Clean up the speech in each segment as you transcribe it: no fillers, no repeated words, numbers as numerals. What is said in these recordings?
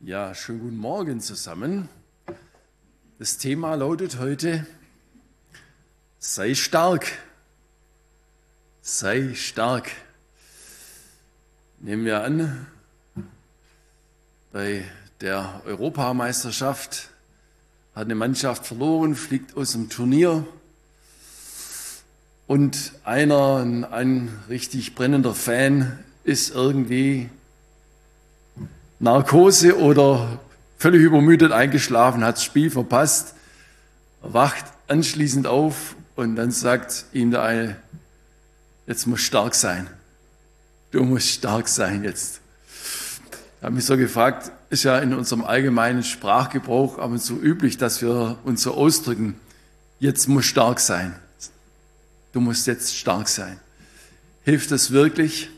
Ja, schönen guten Morgen zusammen. Das Thema lautet heute: Sei stark. Sei stark. Nehmen wir an, bei der Europameisterschaft hat eine Mannschaft verloren, fliegt aus dem Turnier und ein richtig brennender Fan ist irgendwie Narkose oder völlig übermüdet eingeschlafen, hat das Spiel verpasst, wacht anschließend auf und dann sagt ihm der eine: Jetzt musst du stark sein. Du musst stark sein jetzt. Ich habe mich so gefragt, ist ja in unserem allgemeinen Sprachgebrauch ab und zu üblich, dass wir uns so ausdrücken: Jetzt musst du stark sein. Du musst jetzt stark sein. Hilft das wirklich?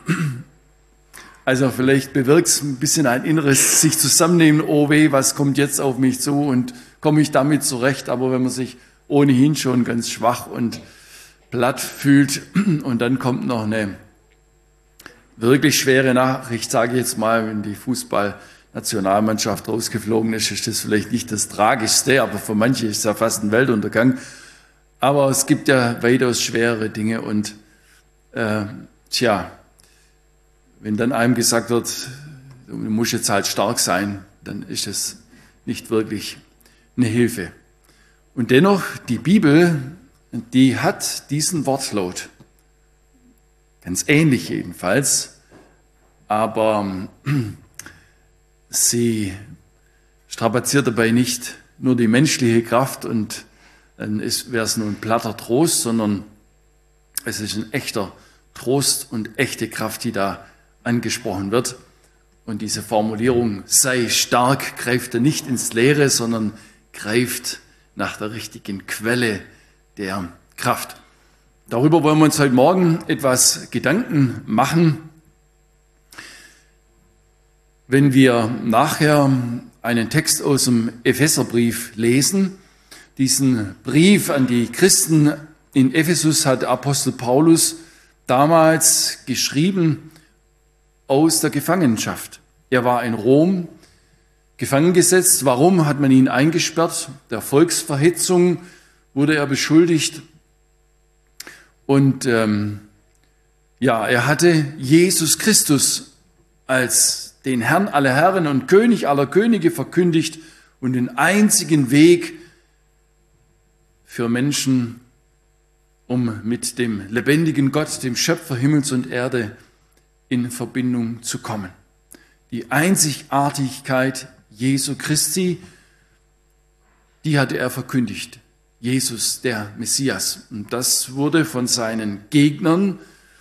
Also vielleicht bewirkt es ein bisschen ein inneres sich zusammennehmen: Oh weh, was kommt jetzt auf mich zu und komme ich damit zurecht? Aber wenn man sich ohnehin schon ganz schwach und platt fühlt und dann kommt noch eine wirklich schwere Nachricht, sage ich jetzt mal, wenn die Fußballnationalmannschaft rausgeflogen ist, ist das vielleicht nicht das Tragischste, aber für manche ist es ja fast ein Weltuntergang. Aber es gibt ja weitaus schwerere Dinge und wenn dann einem gesagt wird, du musst jetzt halt stark sein, dann ist es nicht wirklich eine Hilfe. Und dennoch, die Bibel, die hat diesen Wortlaut, ganz ähnlich jedenfalls, aber sie strapaziert dabei nicht nur die menschliche Kraft und dann wäre es nur ein platter Trost, sondern es ist ein echter Trost und echte Kraft, die da angesprochen wird. Und diese Formulierung, sei stark, greift er nicht ins Leere, sondern greift nach der richtigen Quelle der Kraft. Darüber wollen wir uns heute Morgen etwas Gedanken machen. Wenn wir nachher einen Text aus dem Epheserbrief lesen, diesen Brief an die Christen in Ephesus hat Apostel Paulus damals geschrieben aus der Gefangenschaft. Er war in Rom gefangen gesetzt. Warum hat man ihn eingesperrt? Der Volksverhetzung wurde er beschuldigt. Und er hatte Jesus Christus als den Herrn aller Herren und König aller Könige verkündigt und den einzigen Weg für Menschen, um mit dem lebendigen Gott, dem Schöpfer Himmels und Erde, in Verbindung zu kommen. Die Einzigartigkeit Jesu Christi, die hatte er verkündigt. Jesus, der Messias. Und das wurde von seinen Gegnern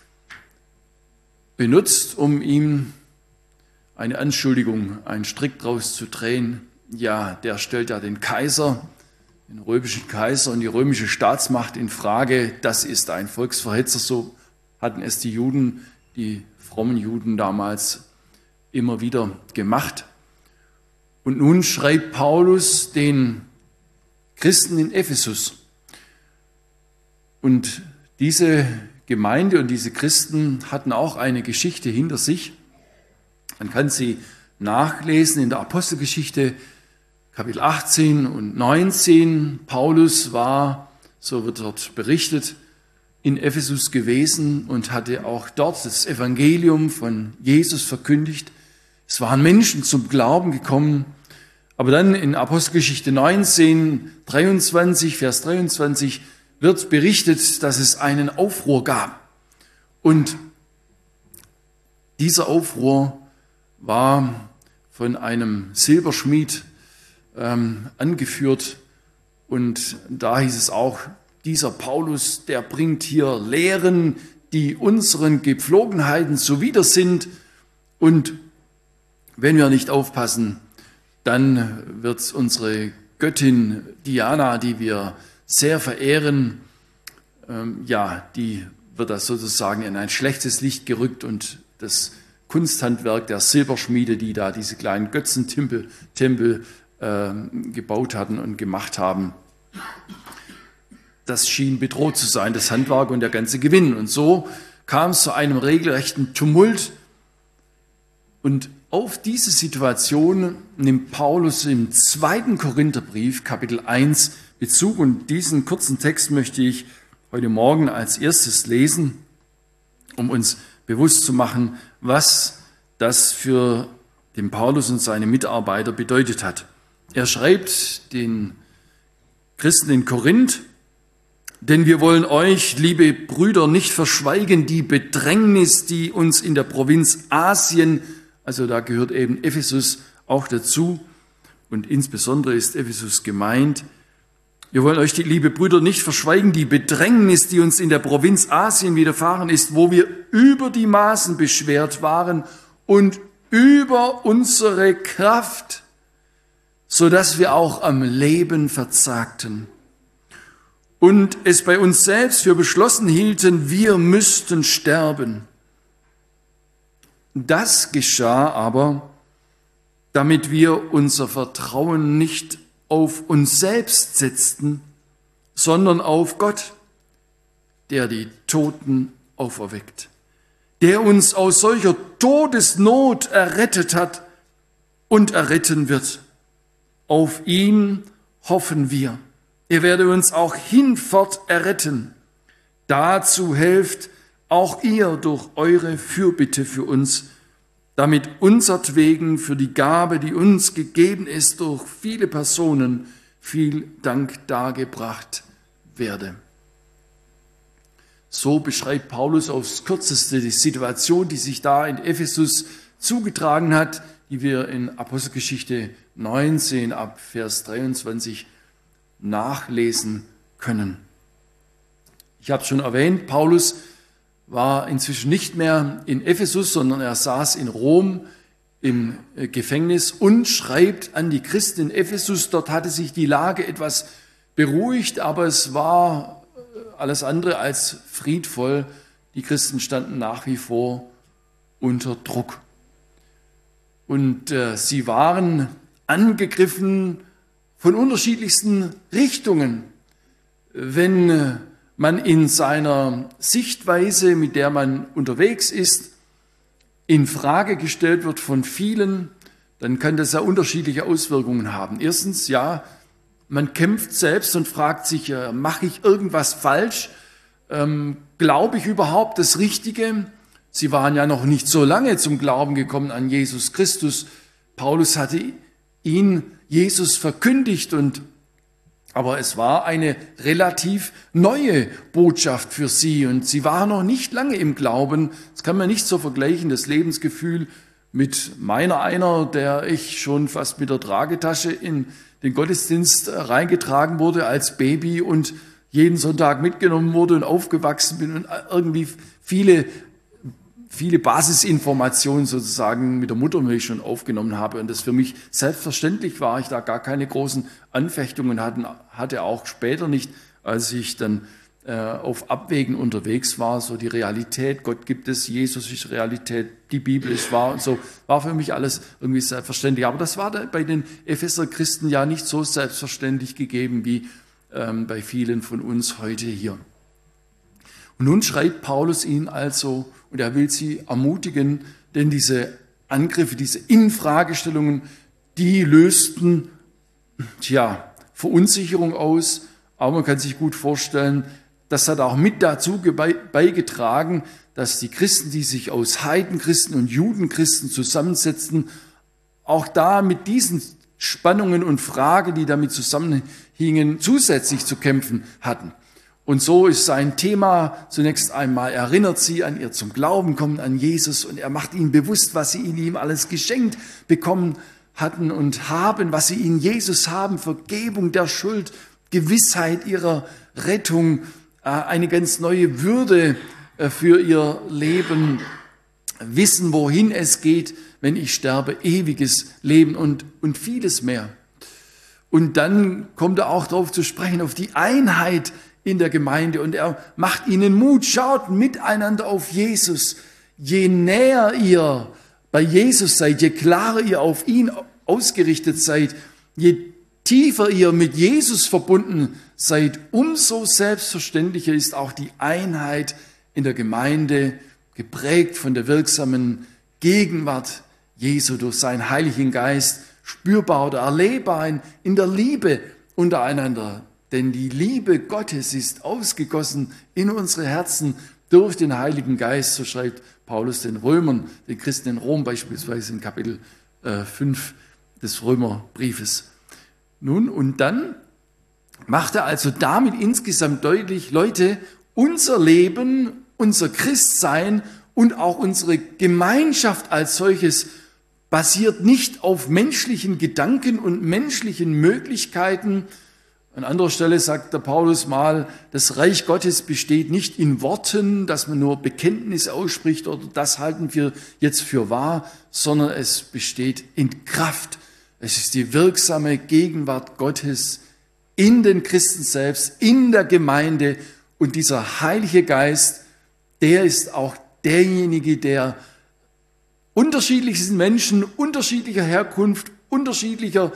benutzt, um ihm eine Anschuldigung, einen Strick draus zu drehen. Ja, der stellt ja den Kaiser, den römischen Kaiser und die römische Staatsmacht in Frage. Das ist ein Volksverhetzer, so hatten es die Juden, die frommen Juden damals immer wieder gemacht. Und nun schreibt Paulus den Christen in Ephesus. Und diese Gemeinde und diese Christen hatten auch eine Geschichte hinter sich. Man kann sie nachlesen in der Apostelgeschichte, Kapitel 18 und 19. Paulus war, so wird dort berichtet, in Ephesus gewesen und hatte auch dort das Evangelium von Jesus verkündigt. Es waren Menschen zum Glauben gekommen. Aber dann in Apostelgeschichte 19, 23, Vers 23 wird berichtet, dass es einen Aufruhr gab. Und dieser Aufruhr war von einem Silberschmied angeführt. Und da hieß es auch, dieser Paulus, der bringt hier Lehren, die unseren Gepflogenheiten zuwider sind. Und wenn wir nicht aufpassen, dann wird unsere Göttin Diana, die wir sehr verehren, die wird das sozusagen in ein schlechtes Licht gerückt und das Kunsthandwerk der Silberschmiede, die da diese kleinen Götzentempel gebaut hatten und gemacht haben, das schien bedroht zu sein, das Handwerk und der ganze Gewinn. Und so kam es zu einem regelrechten Tumult. Und auf diese Situation nimmt Paulus im 2. Korintherbrief, Kapitel 1, Bezug. Und diesen kurzen Text möchte ich heute Morgen als erstes lesen, um uns bewusst zu machen, was das für den Paulus und seine Mitarbeiter bedeutet hat. Er schreibt den Christen in Korinth: Denn wir wollen euch, liebe Brüder, nicht verschweigen, die Bedrängnis, die uns in der Provinz Asien, also da gehört eben Ephesus auch dazu, und insbesondere ist Ephesus gemeint. Wir wollen euch, die liebe Brüder, nicht verschweigen, die Bedrängnis, die uns in der Provinz Asien widerfahren ist, wo wir über die Maßen beschwert waren und über unsere Kraft, so dass wir auch am Leben verzagten und es bei uns selbst für beschlossen hielten, wir müssten sterben. Das geschah aber, damit wir unser Vertrauen nicht auf uns selbst setzten, sondern auf Gott, der die Toten auferweckt, der uns aus solcher Todesnot errettet hat und erretten wird. Auf ihn hoffen wir. Er werde uns auch hinfort erretten. Dazu helft auch ihr durch eure Fürbitte für uns, damit unsertwegen für die Gabe, die uns gegeben ist, durch viele Personen viel Dank dargebracht werde. So beschreibt Paulus aufs Kürzeste die Situation, die sich da in Ephesus zugetragen hat, die wir in Apostelgeschichte 19 ab Vers 23 nachlesen können. Ich habe es schon erwähnt, Paulus war inzwischen nicht mehr in Ephesus, sondern er saß in Rom im Gefängnis und schreibt an die Christen in Ephesus. Dort hatte sich die Lage etwas beruhigt, aber es war alles andere als friedvoll. Die Christen standen nach wie vor unter Druck. Und sie waren angegriffen von unterschiedlichsten Richtungen. Wenn man in seiner Sichtweise, mit der man unterwegs ist, in Frage gestellt wird von vielen, dann kann das ja unterschiedliche Auswirkungen haben. Erstens, ja, man kämpft selbst und fragt sich, mache ich irgendwas falsch? Glaube ich überhaupt das Richtige? Sie waren ja noch nicht so lange zum Glauben gekommen an Jesus Christus. Paulus hatte ihn Jesus verkündigt, aber es war eine relativ neue Botschaft für sie und sie waren noch nicht lange im Glauben. Das kann man nicht so vergleichen, das Lebensgefühl mit einer, der ich schon fast mit der Tragetasche in den Gottesdienst reingetragen wurde als Baby und jeden Sonntag mitgenommen wurde und aufgewachsen bin und irgendwie viele Basisinformationen sozusagen mit der Muttermilch schon aufgenommen habe und das für mich selbstverständlich war, ich da gar keine großen Anfechtungen hatte, auch später nicht, als ich dann auf Abwägen unterwegs war, so die Realität, Gott gibt es, Jesus ist Realität, die Bibel ist wahr und so, war für mich alles irgendwie selbstverständlich. Aber das war bei den Epheser Christen ja nicht so selbstverständlich gegeben wie bei vielen von uns heute hier. Und nun schreibt Paulus ihnen also, und er will sie ermutigen, denn diese Angriffe, diese Infragestellungen, die lösten Verunsicherung aus, aber man kann sich gut vorstellen, das hat auch mit dazu beigetragen, dass die Christen, die sich aus Heidenchristen und Judenchristen zusammensetzten, auch da mit diesen Spannungen und Fragen, die damit zusammenhingen, zusätzlich zu kämpfen hatten. Und so ist sein Thema zunächst einmal, erinnert sie an ihr zum Glauben kommen, an Jesus, und er macht ihnen bewusst, was sie in ihm alles geschenkt bekommen hatten und haben, was sie in Jesus haben, Vergebung der Schuld, Gewissheit ihrer Rettung, eine ganz neue Würde für ihr Leben, wissen, wohin es geht, wenn ich sterbe, ewiges Leben und vieles mehr. Und dann kommt er auch darauf zu sprechen, auf die Einheit in der Gemeinde, und er macht ihnen Mut, schaut miteinander auf Jesus. Je näher ihr bei Jesus seid, je klarer ihr auf ihn ausgerichtet seid, je tiefer ihr mit Jesus verbunden seid, umso selbstverständlicher ist auch die Einheit in der Gemeinde, geprägt von der wirksamen Gegenwart Jesu durch seinen Heiligen Geist spürbar oder erlebbar in der Liebe untereinander. Denn die Liebe Gottes ist ausgegossen in unsere Herzen durch den Heiligen Geist, so schreibt Paulus den Römern, den Christen in Rom beispielsweise in Kapitel 5 des Römerbriefes. Nun, und dann macht er also damit insgesamt deutlich, Leute, unser Leben, unser Christsein und auch unsere Gemeinschaft als solches basiert nicht auf menschlichen Gedanken und menschlichen Möglichkeiten. An anderer Stelle sagt der Paulus mal, das Reich Gottes besteht nicht in Worten, dass man nur Bekenntnis ausspricht oder das halten wir jetzt für wahr, sondern es besteht in Kraft. Es ist die wirksame Gegenwart Gottes in den Christen selbst, in der Gemeinde. Und dieser Heilige Geist, der ist auch derjenige, der unterschiedlichsten Menschen, unterschiedlicher Herkunft, unterschiedlicher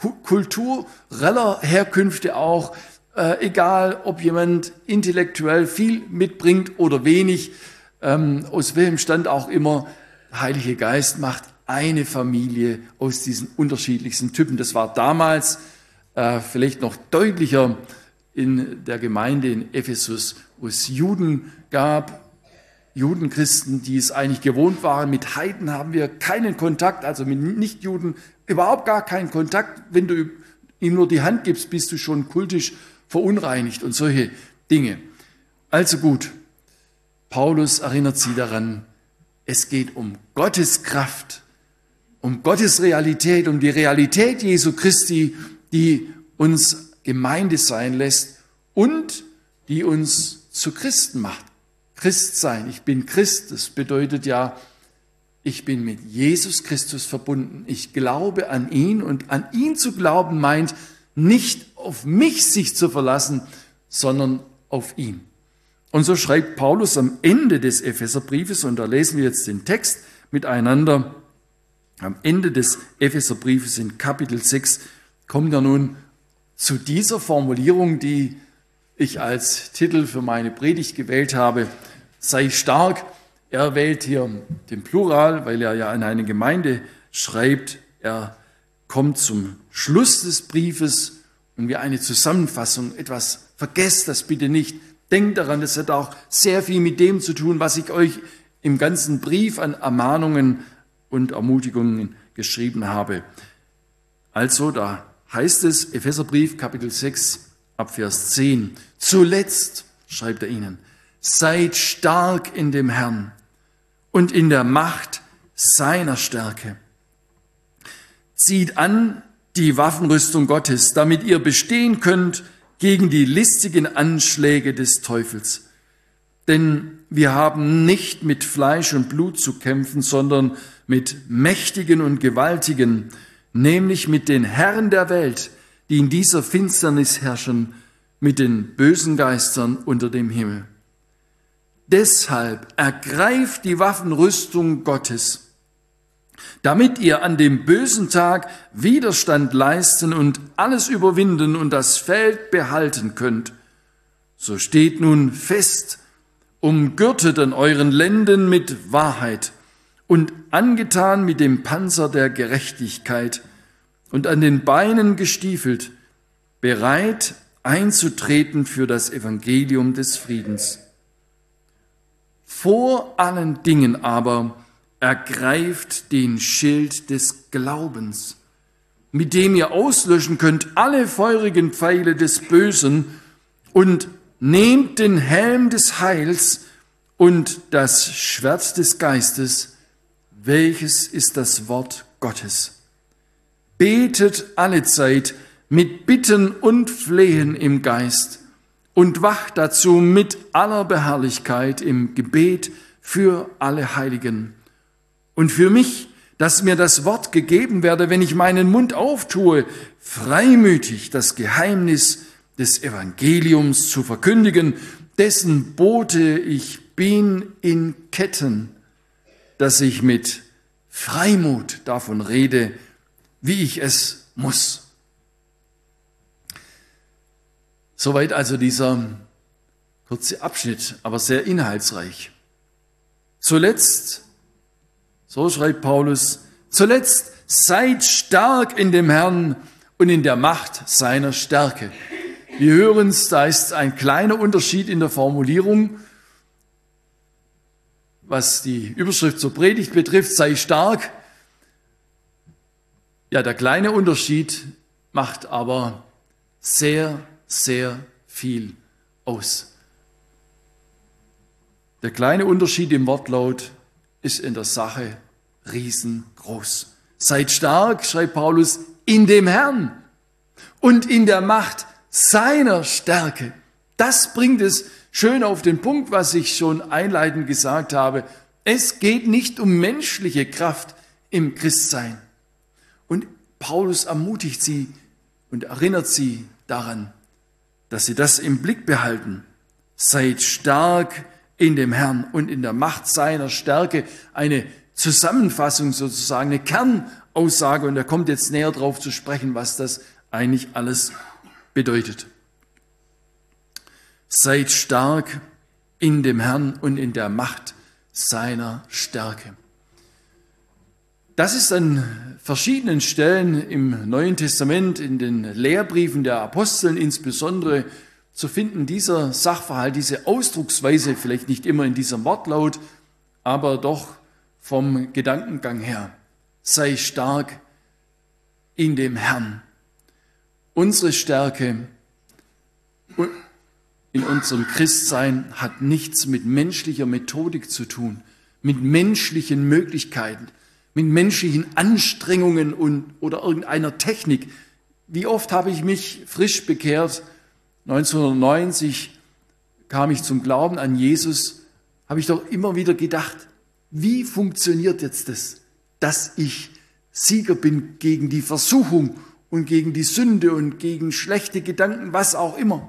kultureller Herkünfte auch, egal ob jemand intellektuell viel mitbringt oder wenig, aus welchem Stand auch immer, der Heilige Geist macht eine Familie aus diesen unterschiedlichsten Typen. Das war damals vielleicht noch deutlicher in der Gemeinde in Ephesus, wo es Juden gab, Judenchristen, die es eigentlich gewohnt waren. Mit Heiden haben wir keinen Kontakt, also mit Nichtjuden überhaupt gar keinen Kontakt. Wenn du ihm nur die Hand gibst, bist du schon kultisch verunreinigt und solche Dinge. Also gut, Paulus erinnert sie daran, es geht um Gottes Kraft, um Gottes Realität, um die Realität Jesu Christi, die uns Gemeinde sein lässt und die uns zu Christen macht. Christ sein, ich bin Christ, das bedeutet ja, ich bin mit Jesus Christus verbunden. Ich glaube an ihn und an ihn zu glauben meint, nicht auf mich sich zu verlassen, sondern auf ihn. Und so schreibt Paulus am Ende des Epheserbriefes, und da lesen wir jetzt den Text miteinander, am Ende des Epheserbriefes in Kapitel 6 kommt er nun zu dieser Formulierung, die ich als Titel für meine Predigt gewählt habe, sei stark. Er wählt hier den Plural, weil er ja an eine Gemeinde schreibt. Er kommt zum Schluss des Briefes und wie eine Zusammenfassung. Etwas vergesst das bitte nicht. Denkt daran, das hat auch sehr viel mit dem zu tun, was ich euch im ganzen Brief an Ermahnungen und Ermutigungen geschrieben habe. Also, da heißt es, Epheserbrief, Kapitel 6, ab Vers 10. Zuletzt, schreibt er ihnen, seid stark in dem Herrn und in der Macht seiner Stärke. Zieht an die Waffenrüstung Gottes, damit ihr bestehen könnt gegen die listigen Anschläge des Teufels. Denn wir haben nicht mit Fleisch und Blut zu kämpfen, sondern mit Mächtigen und Gewaltigen, nämlich mit den Herren der Welt, die in dieser Finsternis herrschen, mit den bösen Geistern unter dem Himmel. Deshalb ergreift die Waffenrüstung Gottes, damit ihr an dem bösen Tag Widerstand leisten und alles überwinden und das Feld behalten könnt. So steht nun fest, umgürtet an euren Lenden mit Wahrheit und angetan mit dem Panzer der Gerechtigkeit und an den Beinen gestiefelt, bereit einzutreten für das Evangelium des Friedens. Vor allen Dingen aber ergreift den Schild des Glaubens, mit dem ihr auslöschen könnt alle feurigen Pfeile des Bösen und nehmt den Helm des Heils und das Schwert des Geistes, welches ist das Wort Gottes. Betet allezeit mit Bitten und Flehen im Geist und wacht dazu mit aller Beharrlichkeit im Gebet für alle Heiligen. Und für mich, dass mir das Wort gegeben werde, wenn ich meinen Mund auftue, freimütig das Geheimnis des Evangeliums zu verkündigen, dessen Bote ich bin in Ketten, dass ich mit Freimut davon rede, wie ich es muss. Soweit also dieser kurze Abschnitt, aber sehr inhaltsreich. Zuletzt, so schreibt Paulus, Zuletzt, seid stark in dem Herrn und in der Macht seiner Stärke. Wir hören es, da ist ein kleiner Unterschied in der Formulierung, was die Überschrift zur Predigt betrifft, sei stark. Ja, der kleine Unterschied macht aber sehr, sehr viel aus. Der kleine Unterschied im Wortlaut ist in der Sache riesengroß. Seid stark, schreibt Paulus, in dem Herrn und in der Macht seiner Stärke. Das bringt es schön auf den Punkt, was ich schon einleitend gesagt habe. Es geht nicht um menschliche Kraft im Christsein. Und Paulus ermutigt sie und erinnert sie daran, dass sie das im Blick behalten. Seid stark in dem Herrn und in der Macht seiner Stärke. Eine Zusammenfassung sozusagen, eine Kernaussage. Und er kommt jetzt näher drauf zu sprechen, was das eigentlich alles bedeutet. Seid stark in dem Herrn und in der Macht seiner Stärke. Das ist an verschiedenen Stellen im Neuen Testament, in den Lehrbriefen der Aposteln insbesondere zu finden, dieser Sachverhalt, diese Ausdrucksweise, vielleicht nicht immer in diesem Wortlaut, aber doch vom Gedankengang her. Sei stark in dem Herrn. Unsere Stärke in unserem Christsein hat nichts mit menschlicher Methodik zu tun, mit menschlichen Möglichkeiten, mit menschlichen Anstrengungen oder irgendeiner Technik. Wie oft habe ich mich frisch bekehrt? 1990 kam ich zum Glauben an Jesus, habe ich doch immer wieder gedacht, wie funktioniert jetzt das, dass ich Sieger bin gegen die Versuchung und gegen die Sünde und gegen schlechte Gedanken, was auch immer.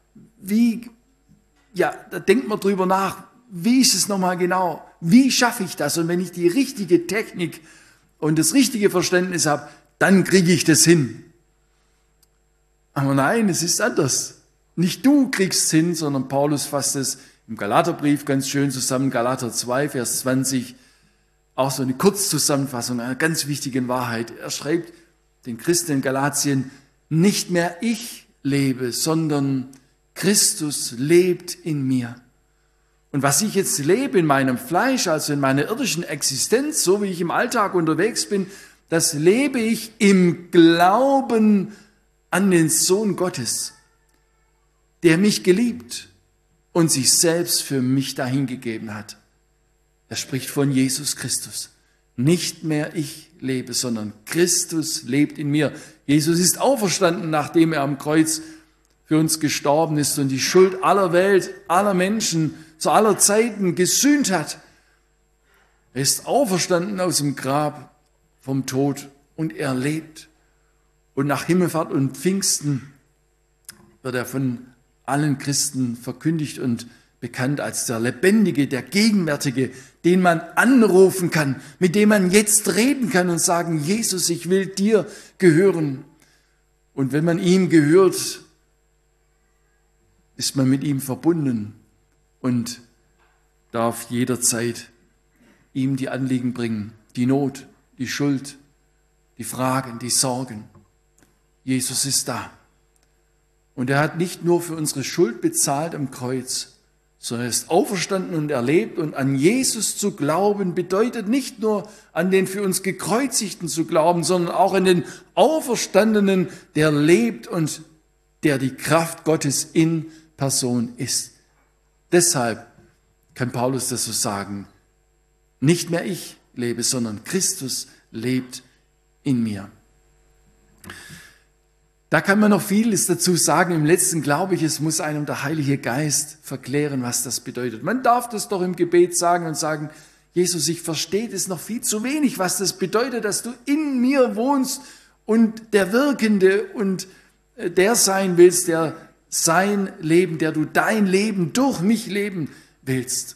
Da denkt man drüber nach, wie ist es nochmal genau? Wie schaffe ich das? Und wenn ich die richtige Technik und das richtige Verständnis habe, dann kriege ich das hin. Aber nein, es ist anders. Nicht du kriegst es hin, sondern Paulus fasst es im Galaterbrief ganz schön zusammen, Galater 2, Vers 20, auch so eine Kurzzusammenfassung einer ganz wichtigen Wahrheit. Er schreibt den Christen in Galatien, nicht mehr ich lebe, sondern Christus lebt in mir. Und was ich jetzt lebe in meinem Fleisch, also in meiner irdischen Existenz, so wie ich im Alltag unterwegs bin, das lebe ich im Glauben an den Sohn Gottes, der mich geliebt und sich selbst für mich dahingegeben hat. Er spricht von Jesus Christus. Nicht mehr ich lebe, sondern Christus lebt in mir. Jesus ist auferstanden, nachdem er am Kreuz für uns gestorben ist und die Schuld aller Welt, aller Menschen zu aller Zeiten gesühnt hat. Er ist auferstanden aus dem Grab vom Tod und er lebt. Und nach Himmelfahrt und Pfingsten wird er von allen Christen verkündigt und bekannt als der Lebendige, der Gegenwärtige, den man anrufen kann, mit dem man jetzt reden kann und sagen, Jesus, ich will dir gehören. Und wenn man ihm gehört, ist man mit ihm verbunden und darf jederzeit ihm die Anliegen bringen, die Not, die Schuld, die Fragen, die Sorgen. Jesus ist da. Und er hat nicht nur für unsere Schuld bezahlt am Kreuz, sondern er ist auferstanden und erlebt. Und an Jesus zu glauben bedeutet nicht nur an den für uns Gekreuzigten zu glauben, sondern auch an den Auferstandenen, der lebt und der die Kraft Gottes in Person ist. Deshalb kann Paulus das so sagen. Nicht mehr ich lebe, sondern Christus lebt in mir. Da kann man noch vieles dazu sagen. Im Letzten glaube ich, es muss einem der Heilige Geist verklären, was das bedeutet. Man darf das doch im Gebet sagen und sagen, Jesus, ich verstehe das noch viel zu wenig, was das bedeutet, dass du in mir wohnst und der Wirkende und der sein willst, der sein Leben, der du dein Leben durch mich leben willst.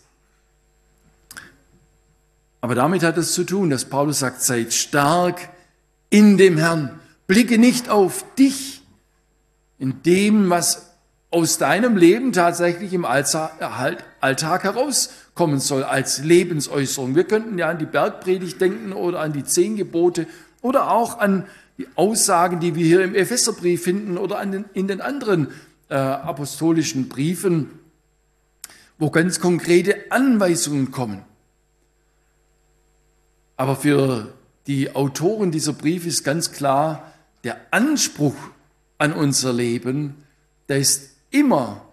Aber damit hat es zu tun, dass Paulus sagt, seid stark in dem Herrn. Blicke nicht auf dich, in dem, was aus deinem Leben tatsächlich im Alltag herauskommt. kommen soll als Lebensäußerung. Wir könnten ja an die Bergpredigt denken oder an die 10 Gebote oder auch an die Aussagen, die wir hier im Epheserbrief finden oder in den anderen apostolischen Briefen, wo ganz konkrete Anweisungen kommen. Aber für die Autoren dieser Briefe ist ganz klar, der Anspruch an unser Leben, der ist immer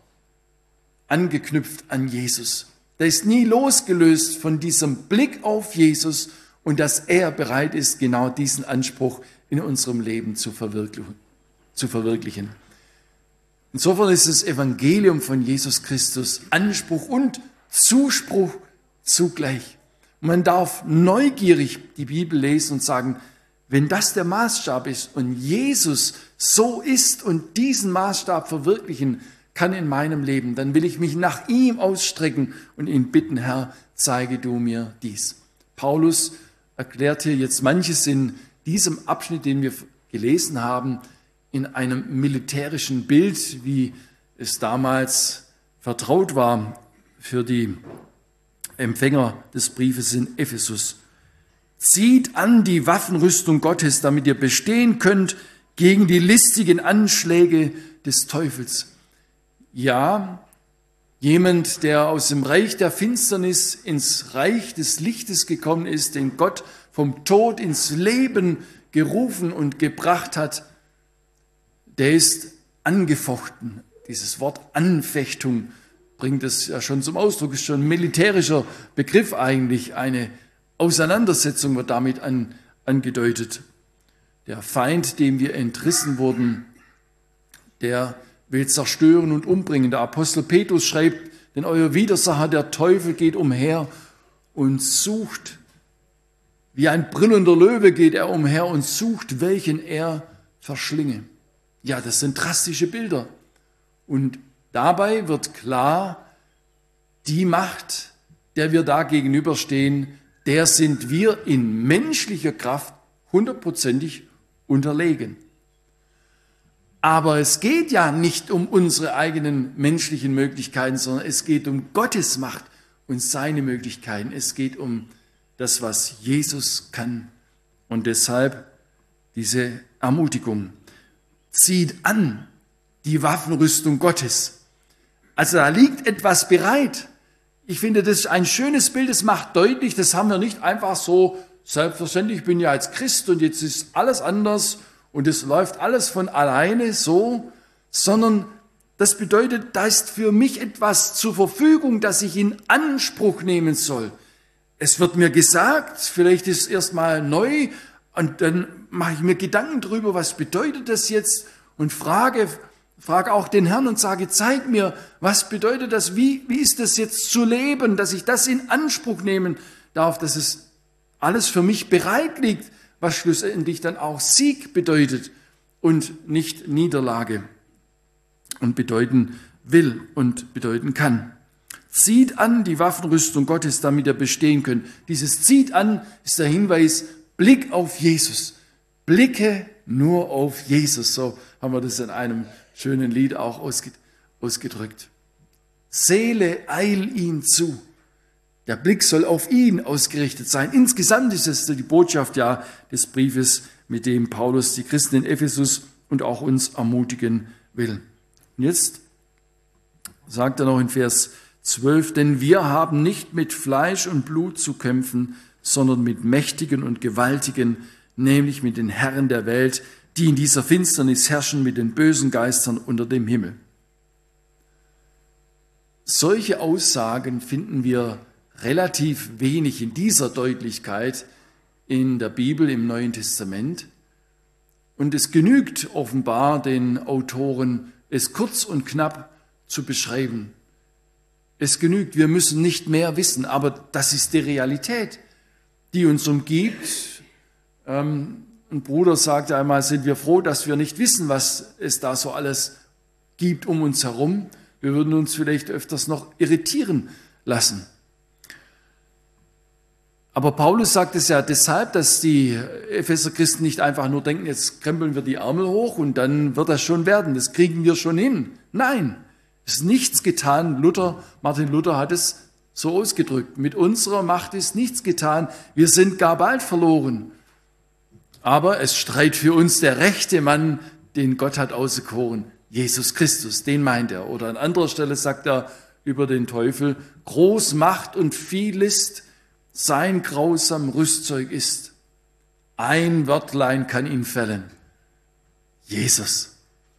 angeknüpft an Jesus. Der ist nie losgelöst von diesem Blick auf Jesus und dass er bereit ist, genau diesen Anspruch in unserem Leben zu verwirklichen. Insofern ist das Evangelium von Jesus Christus Anspruch und Zuspruch zugleich. Und man darf neugierig die Bibel lesen und sagen, wenn das der Maßstab ist und Jesus so ist und diesen Maßstab verwirklichen kann in meinem Leben, dann will ich mich nach ihm ausstrecken und ihn bitten, Herr, zeige du mir dies. Paulus erklärt hier jetzt manches in diesem Abschnitt, den wir gelesen haben, in einem militärischen Bild, wie es damals vertraut war für die Empfänger des Briefes in Ephesus. Zieht an die Waffenrüstung Gottes, damit ihr bestehen könnt gegen die listigen Anschläge des Teufels. Ja, jemand, der aus dem Reich der Finsternis ins Reich des Lichtes gekommen ist, den Gott vom Tod ins Leben gerufen und gebracht hat, der ist angefochten. Dieses Wort Anfechtung bringt es ja schon zum Ausdruck, ist schon ein militärischer Begriff eigentlich. Eine Auseinandersetzung wird damit angedeutet. Der Feind, dem wir entrissen wurden, der will zerstören und umbringen. Der Apostel Petrus schreibt, denn euer Widersacher, der Teufel, geht umher und sucht, wie ein brüllender Löwe geht er umher und sucht, welchen er verschlinge. Ja, das sind drastische Bilder. Und dabei wird klar, die Macht, der wir da gegenüberstehen, der sind wir in menschlicher Kraft 100%ig unterlegen. Aber es geht ja nicht um unsere eigenen menschlichen Möglichkeiten, sondern es geht um Gottes Macht und seine Möglichkeiten. Es geht um das, was Jesus kann. Und deshalb diese Ermutigung. Zieht an die Waffenrüstung Gottes. Also da liegt etwas bereit. Ich finde, das ist ein schönes Bild, das macht deutlich, das haben wir nicht einfach so, selbstverständlich, ich bin ja als Christ und jetzt ist alles anders und es läuft alles von alleine so, sondern das bedeutet, da ist für mich etwas zur Verfügung, das ich in Anspruch nehmen soll. Es wird mir gesagt, vielleicht ist es erstmal neu und dann mache ich mir Gedanken drüber, was bedeutet das jetzt und frage auch den Herrn und sage, zeig mir, was bedeutet das, wie ist das jetzt zu leben, dass ich das in Anspruch nehmen darf, dass es alles für mich bereit liegt, was schlussendlich dann auch Sieg bedeutet und nicht Niederlage und bedeuten will und bedeuten kann. Zieht an die Waffenrüstung Gottes, damit ihr bestehen könnt. Dieses zieht an ist der Hinweis, Blick auf Jesus. Blicke nur auf Jesus. So haben wir das in einem schönen Lied auch ausgedrückt. Seele, eil ihn zu. Der Blick soll auf ihn ausgerichtet sein. Insgesamt ist es die Botschaft ja des Briefes, mit dem Paulus die Christen in Ephesus und auch uns ermutigen will. Und jetzt sagt er noch in Vers 12, denn wir haben nicht mit Fleisch und Blut zu kämpfen, sondern mit Mächtigen und Gewaltigen, nämlich mit den Herren der Welt, die in dieser Finsternis herrschen, mit den bösen Geistern unter dem Himmel. Solche Aussagen finden wir relativ wenig in dieser Deutlichkeit in der Bibel, im Neuen Testament. Und es genügt offenbar den Autoren, es kurz und knapp zu beschreiben. Es genügt, wir müssen nicht mehr wissen, aber das ist die Realität, die uns umgibt. Ein Bruder sagte einmal, sind wir froh, dass wir nicht wissen, was es da so alles gibt um uns herum. Wir würden uns vielleicht öfters noch irritieren lassen. Aber Paulus sagt es ja deshalb, dass die Epheser-Christen nicht einfach nur denken, jetzt krempeln wir die Ärmel hoch und dann wird das schon werden, das kriegen wir schon hin. Nein, es ist nichts getan. Martin Luther hat es so ausgedrückt. Mit unserer Macht ist nichts getan, wir sind gar bald verloren. Aber es streit für uns der rechte Mann, den Gott hat auserkoren, Jesus Christus, den meint er. Oder an anderer Stelle sagt er über den Teufel, groß Macht und viel List, sein grausam Rüstzeug ist. Ein Wörtlein kann ihn fällen. Jesus.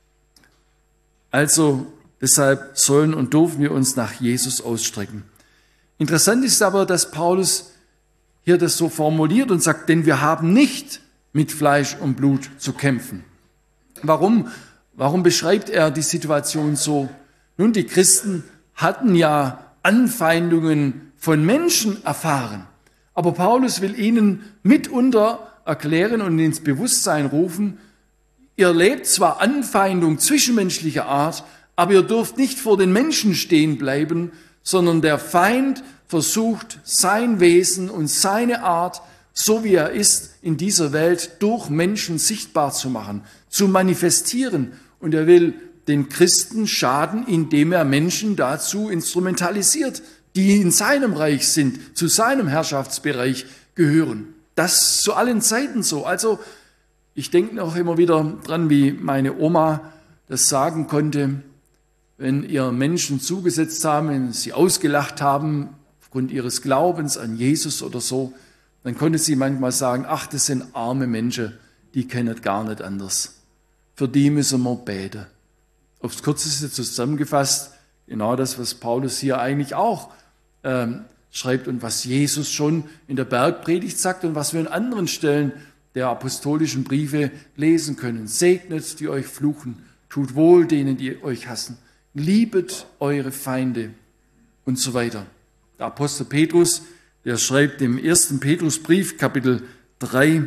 Also deshalb sollen und dürfen wir uns nach Jesus ausstrecken. Interessant ist aber, dass Paulus hier das so formuliert und sagt, denn wir haben nicht mit Fleisch und Blut zu kämpfen. Warum? Warum beschreibt er die Situation so? Nun, die Christen hatten ja Anfeindungen von Menschen erfahren. Aber Paulus will ihnen mitunter erklären und ins Bewusstsein rufen, ihr lebt zwar Anfeindung zwischenmenschlicher Art, aber ihr dürft nicht vor den Menschen stehen bleiben, sondern der Feind versucht, sein Wesen und seine Art, so wie er ist, in dieser Welt durch Menschen sichtbar zu machen, zu manifestieren. Und er will den Christen schaden, indem er Menschen dazu instrumentalisiert, die in seinem Reich sind, zu seinem Herrschaftsbereich gehören. Das ist zu allen Zeiten so. Also ich denke noch immer wieder dran, wie meine Oma das sagen konnte, wenn ihr Menschen zugesetzt haben, wenn sie ausgelacht haben, aufgrund ihres Glaubens an Jesus oder so, dann konnte sie manchmal sagen, ach, das sind arme Menschen, die kennen gar nicht anders. Für die müssen wir beten. Aufs Kürzeste zusammengefasst, genau das, was Paulus hier eigentlich auch schreibt und was Jesus schon in der Bergpredigt sagt und was wir in anderen Stellen der apostolischen Briefe lesen können. Segnet, die euch fluchen, tut wohl denen, die euch hassen, liebet eure Feinde und so weiter. Der Apostel Petrus, der schreibt im 1. Petrusbrief, Kapitel 3,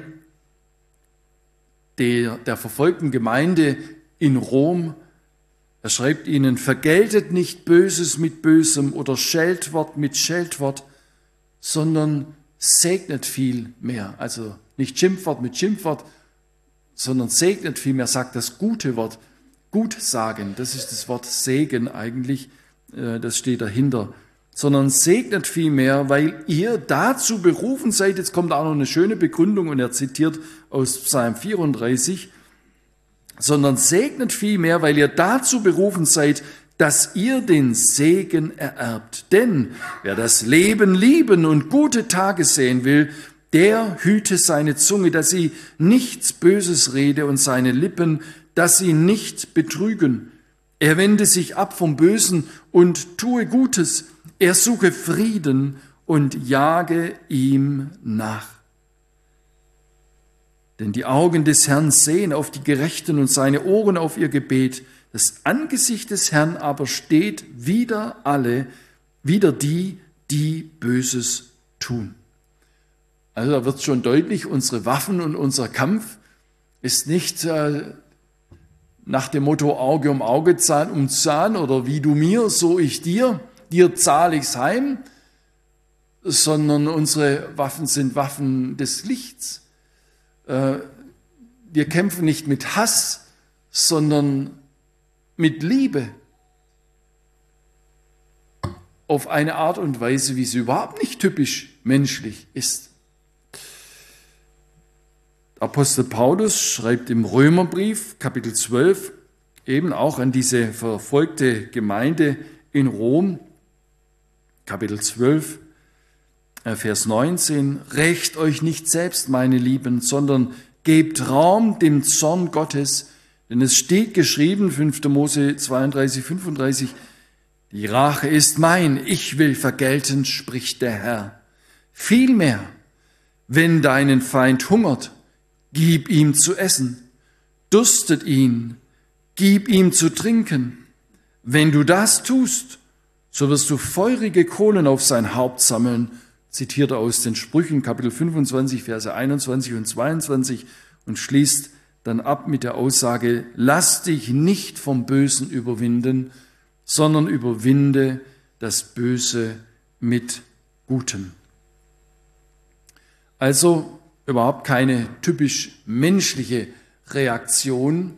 der verfolgten Gemeinde in Rom, er schreibt ihnen, vergeltet nicht Böses mit Bösem oder Scheltwort mit Scheltwort, sondern segnet viel mehr. Also nicht Schimpfwort mit Schimpfwort, sondern segnet viel mehr, sagt das gute Wort. Gut sagen, das ist das Wort Segen eigentlich, das steht dahinter. Sondern segnet viel mehr, weil ihr dazu berufen seid. Jetzt kommt auch noch eine schöne Begründung und er zitiert aus Psalm 34, sondern segnet vielmehr, weil ihr dazu berufen seid, dass ihr den Segen ererbt. Denn wer das Leben lieben und gute Tage sehen will, der hüte seine Zunge, dass sie nichts Böses rede und seine Lippen, dass sie nicht betrügen. Er wende sich ab vom Bösen und tue Gutes. Er suche Frieden und jage ihm nach. Denn die Augen des Herrn sehen auf die Gerechten und seine Ohren auf ihr Gebet. Das Angesicht des Herrn aber steht wider die, die Böses tun. Also da wird schon deutlich, unsere Waffen und unser Kampf ist nicht nach dem Motto Auge um Auge, Zahn um Zahn oder wie du mir, so ich dir zahle ich's heim, sondern unsere Waffen sind Waffen des Lichts. Wir kämpfen nicht mit Hass, sondern mit Liebe. Auf eine Art und Weise, wie sie überhaupt nicht typisch menschlich ist. Apostel Paulus schreibt im Römerbrief, Kapitel 12, eben auch an diese verfolgte Gemeinde in Rom, Kapitel 12, Vers 19, rächt euch nicht selbst, meine Lieben, sondern gebt Raum dem Zorn Gottes, denn es steht geschrieben, 5. Mose 32, 35, die Rache ist mein, ich will vergelten, spricht der Herr. Vielmehr, wenn deinen Feind hungert, gib ihm zu essen, dürstet ihn, gib ihm zu trinken. Wenn du das tust, so wirst du feurige Kohlen auf sein Haupt sammeln, zitiert er aus den Sprüchen, Kapitel 25, Verse 21 und 22 und schließt dann ab mit der Aussage, lass dich nicht vom Bösen überwinden, sondern überwinde das Böse mit Gutem. Also überhaupt keine typisch menschliche Reaktion,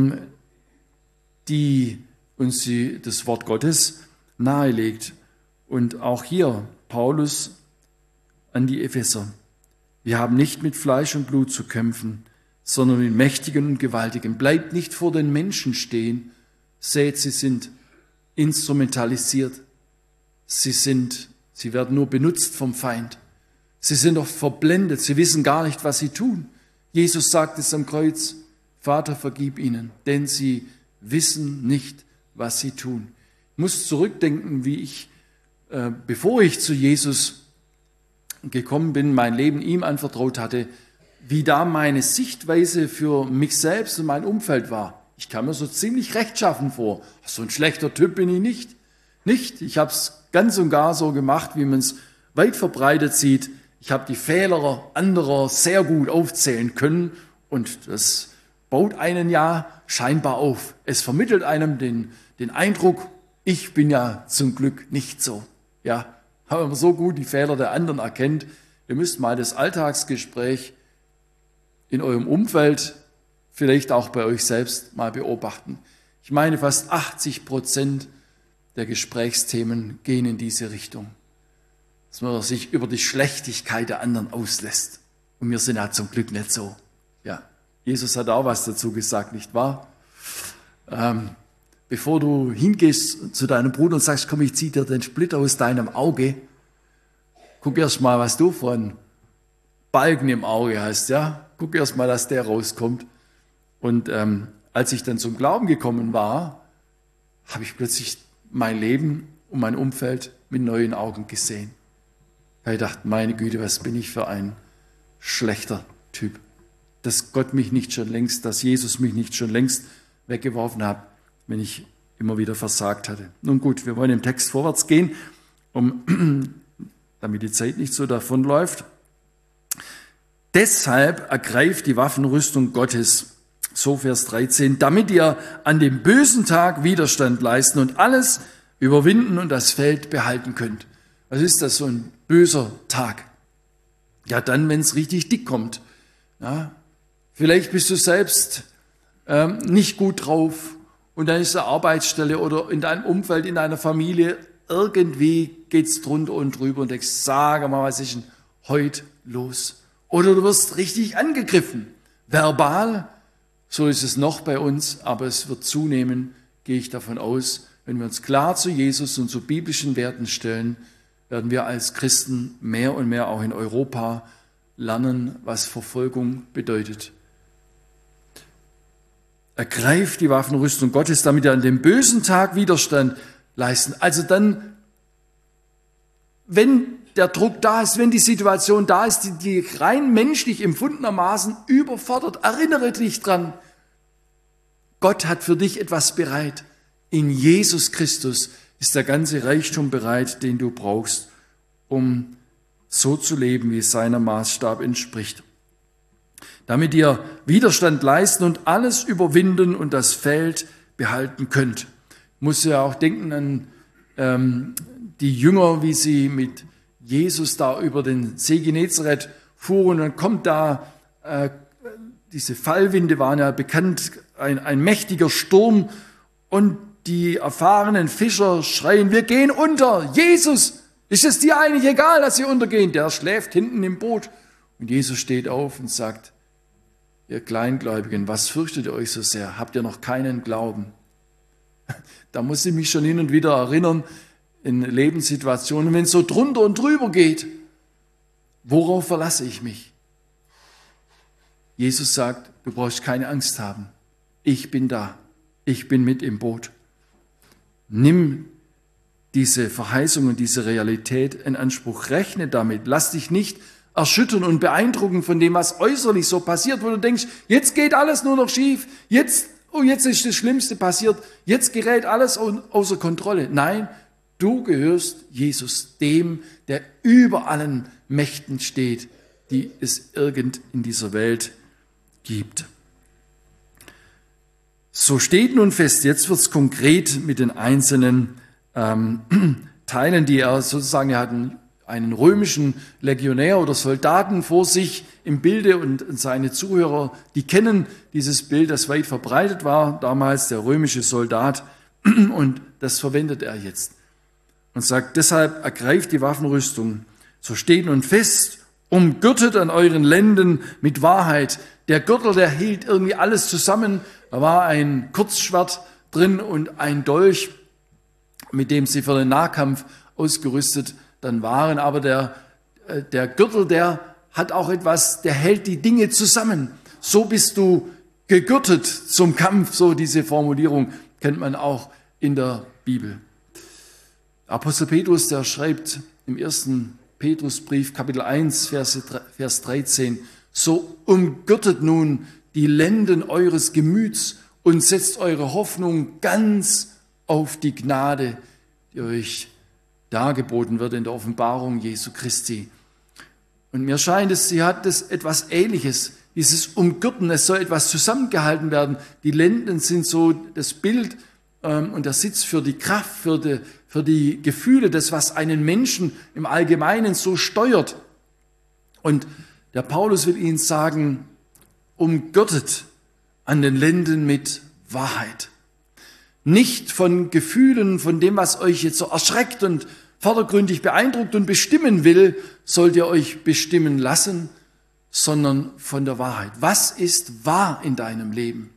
die uns das Wort Gottes nahelegt. Und auch hier Paulus an die Epheser. Wir haben nicht mit Fleisch und Blut zu kämpfen, sondern mit Mächtigen und Gewaltigen. Bleibt nicht vor den Menschen stehen. Seht, sie sind instrumentalisiert. Sie werden nur benutzt vom Feind. Sie sind doch verblendet. Sie wissen gar nicht, was sie tun. Jesus sagt es am Kreuz: Vater, vergib ihnen, denn sie wissen nicht, was sie tun. Ich muss zurückdenken, wie ich, bevor ich zu Jesus gekommen bin, mein Leben ihm anvertraut hatte, wie da meine Sichtweise für mich selbst und mein Umfeld war. Ich kam mir so ziemlich rechtschaffen vor. So ein schlechter Typ bin ich nicht. Ich habe es ganz und gar so gemacht, wie man es weit verbreitet sieht. Ich habe die Fehler anderer sehr gut aufzählen können und das baut einen ja scheinbar auf. Es vermittelt einem den Eindruck, ich bin ja zum Glück nicht so. Ja, wenn man so gut die Fehler der anderen erkennt, ihr müsst mal das Alltagsgespräch in eurem Umfeld, vielleicht auch bei euch selbst mal beobachten. Ich meine, fast 80% der Gesprächsthemen gehen in diese Richtung. Dass man sich über die Schlechtigkeit der anderen auslässt. Und wir sind ja zum Glück nicht so. Ja, Jesus hat auch was dazu gesagt, nicht wahr? Bevor du hingehst zu deinem Bruder und sagst, komm, ich zieh dir den Splitter aus deinem Auge, guck erst mal, was du von Balken im Auge hast. Ja? Guck erst mal, dass der rauskommt. Und als ich dann zum Glauben gekommen war, habe ich plötzlich mein Leben und mein Umfeld mit neuen Augen gesehen. Ich dachte, meine Güte, was bin ich für ein schlechter Typ. Dass Gott mich nicht schon längst, dass Jesus mich nicht schon längst weggeworfen hat, wenn ich immer wieder versagt hatte. Nun gut, wir wollen im Text vorwärts gehen, damit die Zeit nicht so davonläuft. Deshalb ergreift die Waffenrüstung Gottes, so Vers 13, damit ihr an dem bösen Tag Widerstand leisten und alles überwinden und das Feld behalten könnt. Was ist das, so ein böser Tag? Ja, dann, wenn es richtig dick kommt. Ja, vielleicht bist du selbst nicht gut drauf und dann ist eine Arbeitsstelle oder in deinem Umfeld, in deiner Familie, irgendwie geht es drunter und drüber und denkst, sag mal, was ist denn heute los? Oder du wirst richtig angegriffen. Verbal, so ist es noch bei uns, aber es wird zunehmen, gehe ich davon aus, wenn wir uns klar zu Jesus und zu biblischen Werten stellen, werden wir als Christen mehr und mehr auch in Europa lernen, was Verfolgung bedeutet. Ergreift die Waffenrüstung Gottes, damit ihr an dem bösen Tag Widerstand leisten. Also dann, wenn der Druck da ist, wenn die Situation da ist, die rein menschlich empfundenermaßen überfordert, erinnere dich dran, Gott hat für dich etwas bereit. In Jesus Christus ist der ganze Reichtum bereit, den du brauchst, um so zu leben, wie es seiner Maßstab entspricht. Damit ihr Widerstand leisten und alles überwinden und das Feld behalten könnt. Ich muss ja auch denken an die Jünger, wie sie mit Jesus da über den See Genezareth fuhren. Und dann kommt da, diese Fallwinde waren ja bekannt, ein mächtiger Sturm und die erfahrenen Fischer schreien, wir gehen unter, Jesus, ist es dir eigentlich egal, dass sie untergehen? Der schläft hinten im Boot. Und Jesus steht auf und sagt, ihr Kleingläubigen, was fürchtet ihr euch so sehr? Habt ihr noch keinen Glauben? Da muss ich mich schon hin und wieder erinnern, in Lebenssituationen, wenn es so drunter und drüber geht, worauf verlasse ich mich? Jesus sagt, du brauchst keine Angst haben. Ich bin da. Ich bin mit im Boot. Nimm diese Verheißung und diese Realität in Anspruch. Rechne damit. Lass dich nicht erschüttern und beeindrucken von dem, was äußerlich so passiert, wo du denkst, jetzt geht alles nur noch schief. Jetzt ist das Schlimmste passiert. Jetzt gerät alles außer Kontrolle. Nein, du gehörst Jesus, dem, der über allen Mächten steht, die es irgend in dieser Welt gibt. So steht nun fest, jetzt wird es konkret mit den einzelnen Teilen, die er sozusagen, er hat einen römischen Legionär oder Soldaten vor sich im Bilde und seine Zuhörer, die kennen dieses Bild, das weit verbreitet war, damals der römische Soldat, und das verwendet er jetzt. und sagt, deshalb ergreift die Waffenrüstung, so steht nun fest, umgürtet an euren Lenden mit Wahrheit. Der Gürtel, der hielt irgendwie alles zusammen. Da war ein Kurzschwert drin und ein Dolch, mit dem sie für den Nahkampf ausgerüstet dann waren. Aber der Gürtel, der hat auch etwas, der hält die Dinge zusammen. So bist du gegürtet zum Kampf, so diese Formulierung kennt man auch in der Bibel. Apostel Petrus, der schreibt im 1. Petrusbrief, Kapitel 1, Vers 13, so umgürtet nun die Lenden eures Gemüts und setzt eure Hoffnung ganz auf die Gnade, die euch dargeboten wird in der Offenbarung Jesu Christi. Und mir scheint es, sie hat das etwas Ähnliches, dieses Umgürten, es soll etwas zusammengehalten werden. Die Lenden sind so das Bild und der Sitz für die Kraft, für die Gefühle, das, was einen Menschen im Allgemeinen so steuert. Und der Paulus will ihnen sagen, umgürtet an den Lenden mit Wahrheit. Nicht von Gefühlen, von dem, was euch jetzt so erschreckt und vordergründig beeindruckt und bestimmen will, sollt ihr euch bestimmen lassen, sondern von der Wahrheit. Was ist wahr in deinem Leben?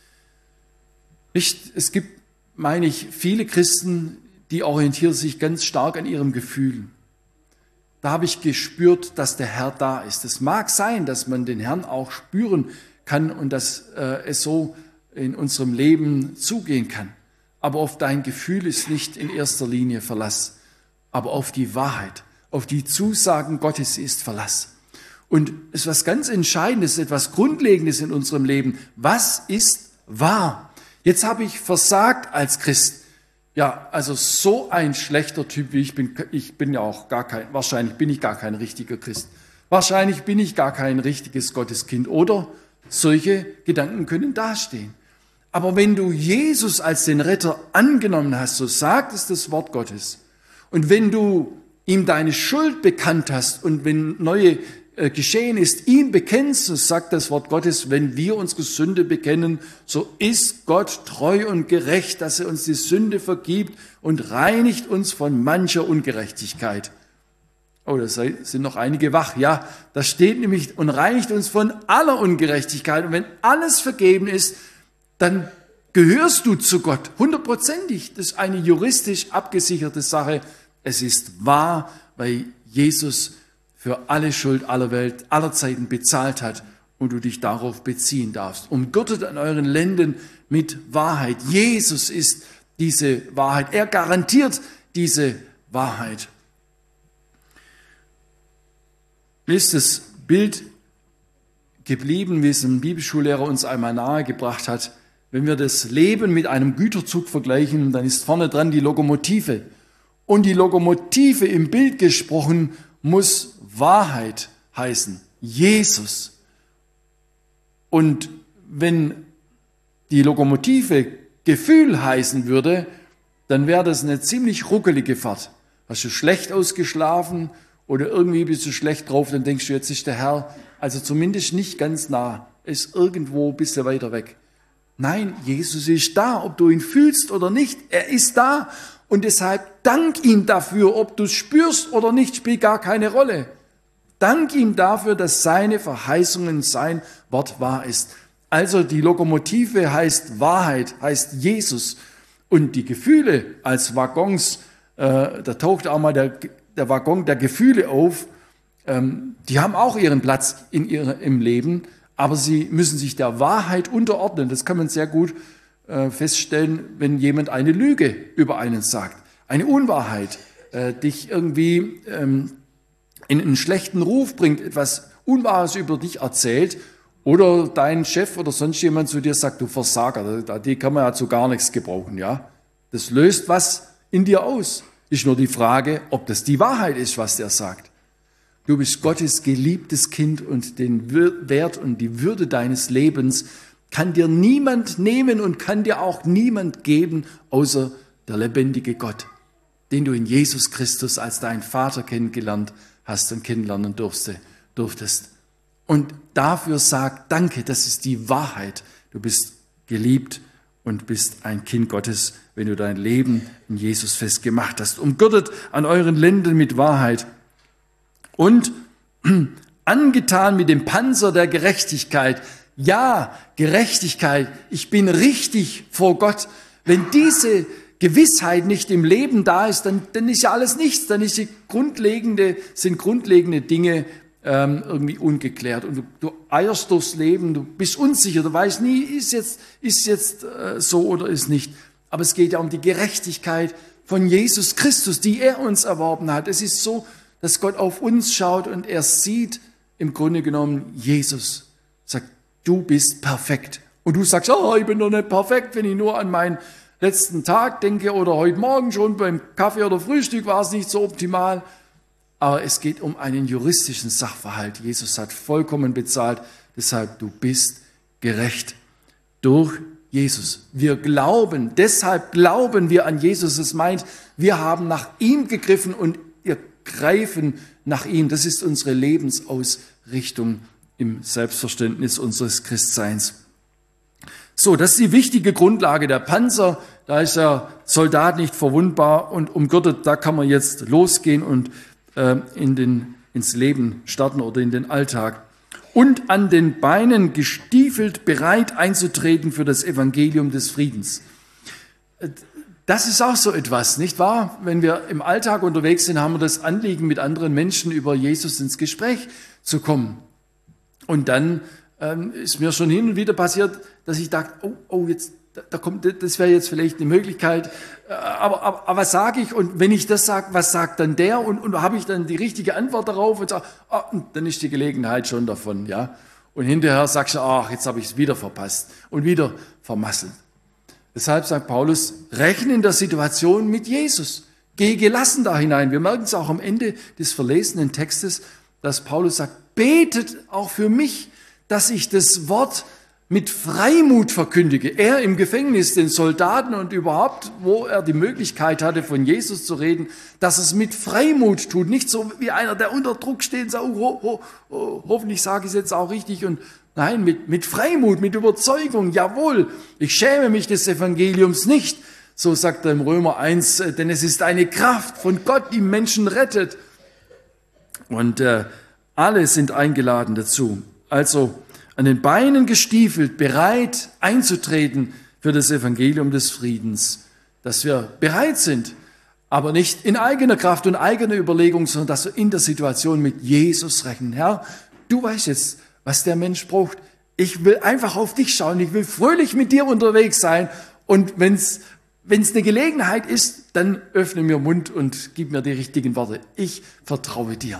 Es gibt, meine ich, viele Christen, die orientieren sich ganz stark an ihrem Gefühl. Da habe ich gespürt, dass der Herr da ist. Es mag sein, dass man den Herrn auch spüren kann und dass es so in unserem Leben zugehen kann. Aber auf dein Gefühl ist nicht in erster Linie Verlass, aber auf die Wahrheit, auf die Zusagen Gottes ist Verlass. Und es ist was ganz Entscheidendes, etwas Grundlegendes in unserem Leben. Was ist wahr? Jetzt habe ich versagt als Christ. Ja, also so ein schlechter Typ wie ich bin ja auch wahrscheinlich bin ich gar kein richtiger Christ. Wahrscheinlich bin ich gar kein richtiges Gotteskind. Oder solche Gedanken können dastehen. Aber wenn du Jesus als den Retter angenommen hast, so sagt es das Wort Gottes, und wenn du ihm deine Schuld bekannt hast und wenn neue geschehen ist, ihm bekennst, so sagt das Wort Gottes, wenn wir unsere Sünde bekennen, so ist Gott treu und gerecht, dass er uns die Sünde vergibt und reinigt uns von mancher Ungerechtigkeit. Oh, da sind noch einige wach. Ja, da steht nämlich, und reinigt uns von aller Ungerechtigkeit. Und wenn alles vergeben ist, dann gehörst du zu Gott, 100%ig. Das ist eine juristisch abgesicherte Sache. Es ist wahr, weil Jesus für alle Schuld aller Welt, aller Zeiten bezahlt hat und du dich darauf beziehen darfst. Umgürtet an euren Lenden mit Wahrheit. Jesus ist diese Wahrheit. Er garantiert diese Wahrheit. Mir ist das Bild geblieben, wie es ein Bibelschullehrer uns einmal nahegebracht hat. Wenn wir das Leben mit einem Güterzug vergleichen, dann ist vorne dran die Lokomotive. Und die Lokomotive im Bild gesprochen muss Wahrheit heißen, Jesus. Und wenn die Lokomotive Gefühl heißen würde, dann wäre das eine ziemlich ruckelige Fahrt. Hast du schlecht ausgeschlafen oder irgendwie bist du schlecht drauf, dann denkst du, jetzt ist der Herr, also zumindest nicht ganz nah, ist irgendwo ein bisschen weiter weg. Nein, Jesus ist da, ob du ihn fühlst oder nicht, er ist da. Und deshalb dank ihm dafür, ob du es spürst oder nicht, spielt gar keine Rolle. Dank ihm dafür, dass seine Verheißungen, sein Wort wahr ist. Also die Lokomotive heißt Wahrheit, heißt Jesus. Und die Gefühle als Waggons, da taucht auch mal der Waggon der Gefühle auf, die haben auch ihren Platz im Leben, aber sie müssen sich der Wahrheit unterordnen. Das kann man sehr gut feststellen, wenn jemand eine Lüge über einen sagt, eine Unwahrheit, dich irgendwie in einen schlechten Ruf bringt, etwas Unwahres über dich erzählt oder dein Chef oder sonst jemand zu dir sagt, du Versager, die kann man ja zu gar nichts gebrauchen. Ja, das löst was in dir aus. Ist nur die Frage, ob das die Wahrheit ist, was der sagt. Du bist Gottes geliebtes Kind und den Wert und die Würde deines Lebens kann dir niemand nehmen und kann dir auch niemand geben, außer der lebendige Gott, den du in Jesus Christus als deinen Vater kennengelernt hast und kennenlernen durftest. Und dafür sag Danke, das ist die Wahrheit. Du bist geliebt und bist ein Kind Gottes, wenn du dein Leben in Jesus festgemacht hast. Umgürtet an euren Lenden mit Wahrheit und angetan mit dem Panzer der Gerechtigkeit. Ja, Gerechtigkeit, ich bin richtig vor Gott. Wenn diese Gewissheit nicht im Leben da ist, dann ist ja alles nichts. Dann sind grundlegende Dinge irgendwie ungeklärt. Und du eierst durchs Leben, du bist unsicher, du weißt nie, ist jetzt so oder ist nicht. Aber es geht ja um die Gerechtigkeit von Jesus Christus, die er uns erworben hat. Es ist so, dass Gott auf uns schaut und er sieht im Grunde genommen Jesus. Sagt, du bist perfekt. Und du sagst, oh, ich bin doch nicht perfekt, wenn ich nur an meinen letzten Tag denke oder heute Morgen schon beim Kaffee oder Frühstück war es nicht so optimal. Aber es geht um einen juristischen Sachverhalt. Jesus hat vollkommen bezahlt, deshalb du bist gerecht durch Jesus. Deshalb glauben wir an Jesus. Es meint, wir haben nach ihm gegriffen und wir greifen nach ihm. Das ist unsere Lebensausrichtung im Selbstverständnis unseres Christseins. So, das ist die wichtige Grundlage. Der Panzer, da ist der Soldat nicht verwundbar und umgürtet, da kann man jetzt losgehen und ins Leben starten oder in den Alltag. Und an den Beinen gestiefelt, bereit einzutreten für das Evangelium des Friedens. Das ist auch so etwas, nicht wahr? Wenn wir im Alltag unterwegs sind, haben wir das Anliegen, mit anderen Menschen über Jesus ins Gespräch zu kommen. Und dann ist mir schon hin und wieder passiert, dass ich dachte, jetzt, das wäre jetzt vielleicht eine Möglichkeit, aber was sage ich? Und wenn ich das sage, was sagt dann der? Und habe ich dann die richtige Antwort darauf und sage, dann ist die Gelegenheit schon davon, ja. Und hinterher sagst du, jetzt habe ich es wieder verpasst und wieder vermasselt. Deshalb sagt Paulus, rechne in der Situation mit Jesus. Geh gelassen da hinein. Wir merken es auch am Ende des verlesenen Textes, dass Paulus sagt, betet auch für mich, dass ich das Wort mit Freimut verkündige. Er im Gefängnis, den Soldaten und überhaupt, wo er die Möglichkeit hatte, von Jesus zu reden, dass es mit Freimut tut. Nicht so wie einer, der unter Druck steht und sagt, hoffentlich sage ich es jetzt auch richtig. Und nein, mit Freimut, mit Überzeugung, jawohl, ich schäme mich des Evangeliums nicht. So sagt er im Römer 1, denn es ist eine Kraft von Gott, die Menschen rettet. Und alle sind eingeladen dazu. Also an den Beinen gestiefelt, bereit einzutreten für das Evangelium des Friedens. Dass wir bereit sind, aber nicht in eigener Kraft und eigener Überlegung, sondern dass wir in der Situation mit Jesus rechnen. Herr, du weißt jetzt, was der Mensch braucht. Ich will einfach auf dich schauen. Ich will fröhlich mit dir unterwegs sein. Und wenn es eine Gelegenheit ist, dann öffne mir Mund und gib mir die richtigen Worte. Ich vertraue dir.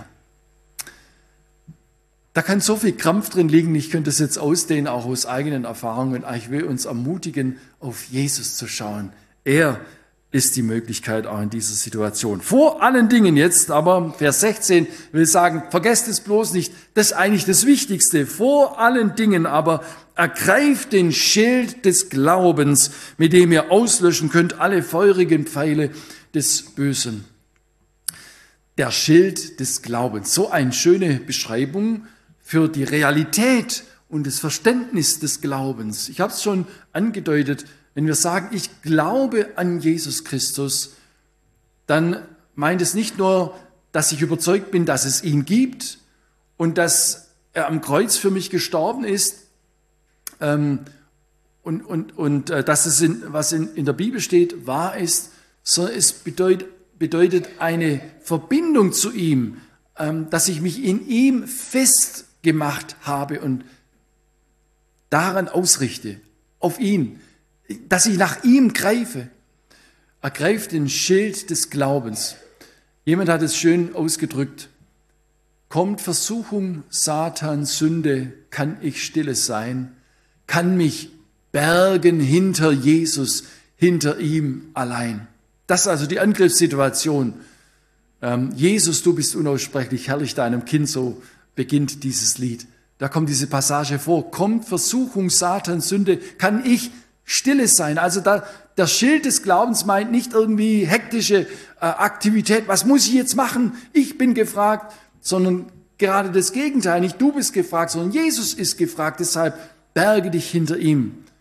Da kann so viel Krampf drin liegen, ich könnte es jetzt ausdehnen, auch aus eigenen Erfahrungen. Ich will uns ermutigen, auf Jesus zu schauen. Er ist die Möglichkeit auch in dieser Situation. Vor allen Dingen jetzt, aber Vers 16 will sagen, vergesst es bloß nicht, das ist eigentlich das Wichtigste. Vor allen Dingen aber ergreift den Schild des Glaubens, mit dem ihr auslöschen könnt alle feurigen Pfeile des Bösen. Der Schild des Glaubens, so eine schöne Beschreibung für die Realität und das Verständnis des Glaubens. Ich habe es schon angedeutet, wenn wir sagen, ich glaube an Jesus Christus, dann meint es nicht nur, dass ich überzeugt bin, dass es ihn gibt und dass er am Kreuz für mich gestorben ist und dass es, was in der Bibel steht, wahr ist, sondern es bedeutet eine Verbindung zu ihm, dass ich mich in ihm festgemacht habe und daran ausrichte, auf ihn, dass ich nach ihm greife. Ergreift den Schild des Glaubens. Jemand hat es schön ausgedrückt. Kommt Versuchung, Satan, Sünde, kann ich stille sein, kann mich bergen hinter Jesus, hinter ihm allein. Das ist also die Angriffssituation. Jesus, du bist unaussprechlich herrlich deinem Kind, so beginnt dieses Lied. Da kommt diese Passage vor. Kommt Versuchung, Satan, Sünde, kann ich stille sein. Also der Schild des Glaubens meint nicht irgendwie hektische Aktivität. Was muss ich jetzt machen? Ich bin gefragt, sondern gerade das Gegenteil. Nicht du bist gefragt, sondern Jesus ist gefragt. Deshalb berge dich hinter ihm.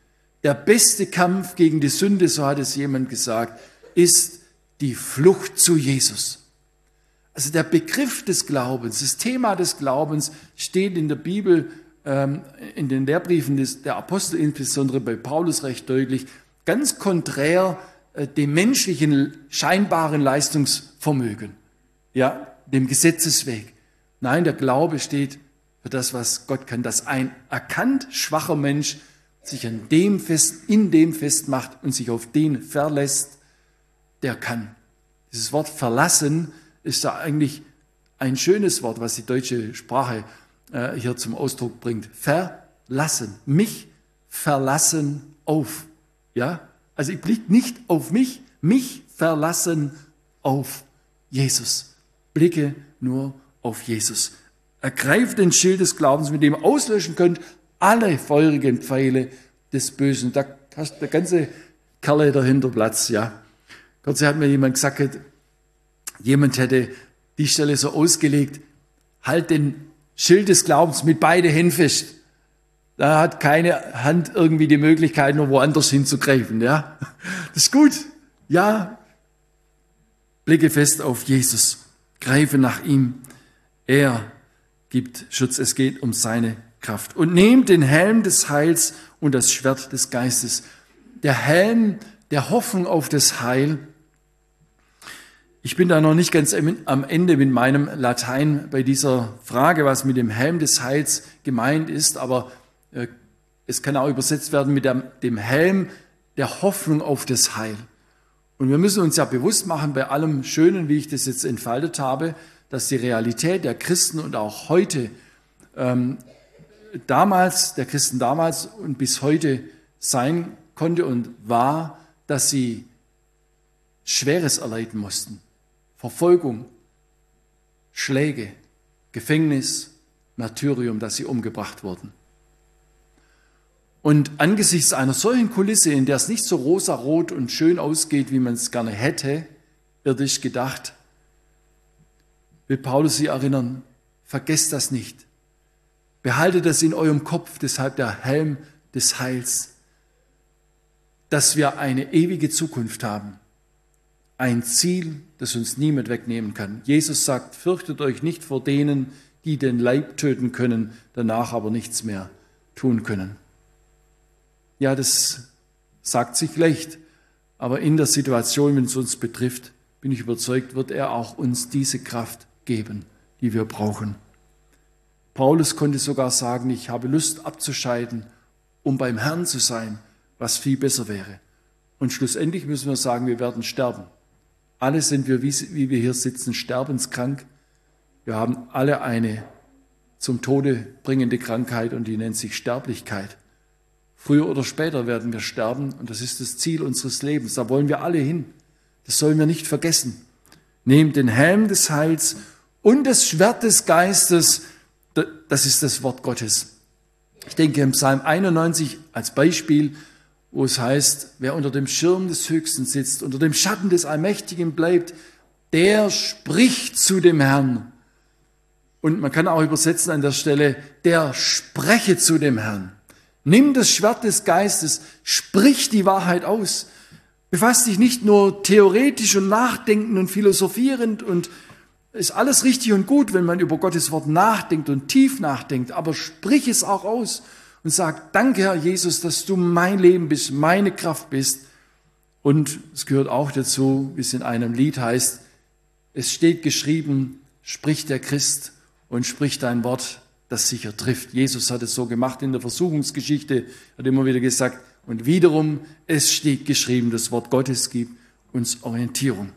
Der beste Kampf gegen die Sünde, so hat es jemand gesagt, ist die Flucht zu Jesus. Also der Begriff des Glaubens, das Thema des Glaubens steht in der Bibel, in den Lehrbriefen der Apostel, insbesondere bei Paulus recht deutlich, ganz konträr dem menschlichen scheinbaren Leistungsvermögen, ja, dem Gesetzesweg. Nein, der Glaube steht für das, was Gott kann, dass ein erkannt schwacher Mensch sich in dem festmacht und sich auf den verlässt, der kann. Dieses Wort verlassen ist da eigentlich ein schönes Wort, was die deutsche Sprache hier zum Ausdruck bringt. Verlassen. Mich verlassen auf. Ja? Also ich blicke nicht auf mich verlassen auf Jesus. Blicke nur auf Jesus. Ergreift den Schild des Glaubens, mit dem ihr auslöschen könnt alle feurigen Pfeile des Bösen. Da hast der ganze Kerle dahinter Platz. Ja. Gott hat mir jemand gesagt, jemand hätte die Stelle so ausgelegt, halt den Schild des Glaubens mit beiden Händen fest. Da hat keine Hand irgendwie die Möglichkeit, noch woanders hinzugreifen. Ja? Das ist gut. Ja, blicke fest auf Jesus. Greife nach ihm. Er gibt Schutz. Es geht um seine Kraft. Und nehmt den Helm des Heils und das Schwert des Geistes. Der Helm der Hoffnung auf das Heil. Ich bin da noch nicht ganz am Ende mit meinem Latein bei dieser Frage, was mit dem Helm des Heils gemeint ist, aber es kann auch übersetzt werden mit dem Helm der Hoffnung auf das Heil. Und wir müssen uns ja bewusst machen, bei allem Schönen, wie ich das jetzt entfaltet habe, dass die Realität der Christen und auch heute, der Christen damals und bis heute sein konnte und war, dass sie Schweres erleiden mussten. Verfolgung, Schläge, Gefängnis, Martyrium, dass sie umgebracht wurden. Und angesichts einer solchen Kulisse, in der es nicht so rosarot und schön ausgeht, wie man es gerne hätte, irdisch gedacht, will Paulus sie erinnern, vergesst das nicht. Behaltet das in eurem Kopf, deshalb der Helm des Heils, dass wir eine ewige Zukunft haben. Ein Ziel, das uns niemand wegnehmen kann. Jesus sagt, fürchtet euch nicht vor denen, die den Leib töten können, danach aber nichts mehr tun können. Ja, das sagt sich leicht, aber in der Situation, wenn es uns betrifft, bin ich überzeugt, wird er auch uns diese Kraft geben, die wir brauchen. Paulus konnte sogar sagen, ich habe Lust abzuscheiden, um beim Herrn zu sein, was viel besser wäre. Und schlussendlich müssen wir sagen, wir werden sterben. Alle sind wir, wie wir hier sitzen, sterbenskrank. Wir haben alle eine zum Tode bringende Krankheit und die nennt sich Sterblichkeit. Früher oder später werden wir sterben und das ist das Ziel unseres Lebens. Da wollen wir alle hin. Das sollen wir nicht vergessen. Nehmt den Helm des Heils und das Schwert des Geistes. Das ist das Wort Gottes. Ich denke im Psalm 91 als Beispiel, wo es heißt, wer unter dem Schirm des Höchsten sitzt, unter dem Schatten des Allmächtigen bleibt, der spricht zu dem Herrn. Und man kann auch übersetzen an der Stelle, der spreche zu dem Herrn. Nimm das Schwert des Geistes, sprich die Wahrheit aus. Befass dich nicht nur theoretisch und nachdenkend und philosophierend und ist alles richtig und gut, wenn man über Gottes Wort nachdenkt und tief nachdenkt, aber sprich es auch aus und sag, danke Herr Jesus, dass du mein Leben bist, meine Kraft bist. Und es gehört auch dazu, wie es in einem Lied heißt, es steht geschrieben, spricht der Christ und spricht dein Wort, das sicher trifft. Jesus hat es so gemacht in der Versuchungsgeschichte, hat immer wieder gesagt, und wiederum, es steht geschrieben, das Wort Gottes gibt uns Orientierung.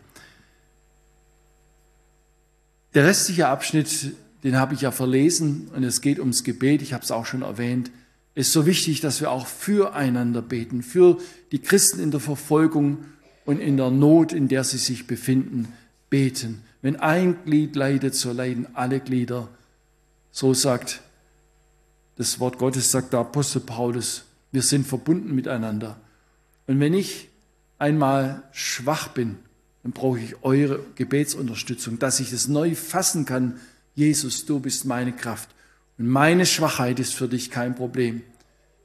Der restliche Abschnitt, den habe ich ja verlesen und es geht ums Gebet, ich habe es auch schon erwähnt, ist so wichtig, dass wir auch füreinander beten, für die Christen in der Verfolgung und in der Not, in der sie sich befinden, beten. Wenn ein Glied leidet, so leiden alle Glieder. So sagt das Wort Gottes, sagt der Apostel Paulus, wir sind verbunden miteinander. Und wenn ich einmal schwach bin, dann brauche ich eure Gebetsunterstützung, dass ich es neu fassen kann. Jesus, du bist meine Kraft und meine Schwachheit ist für dich kein Problem.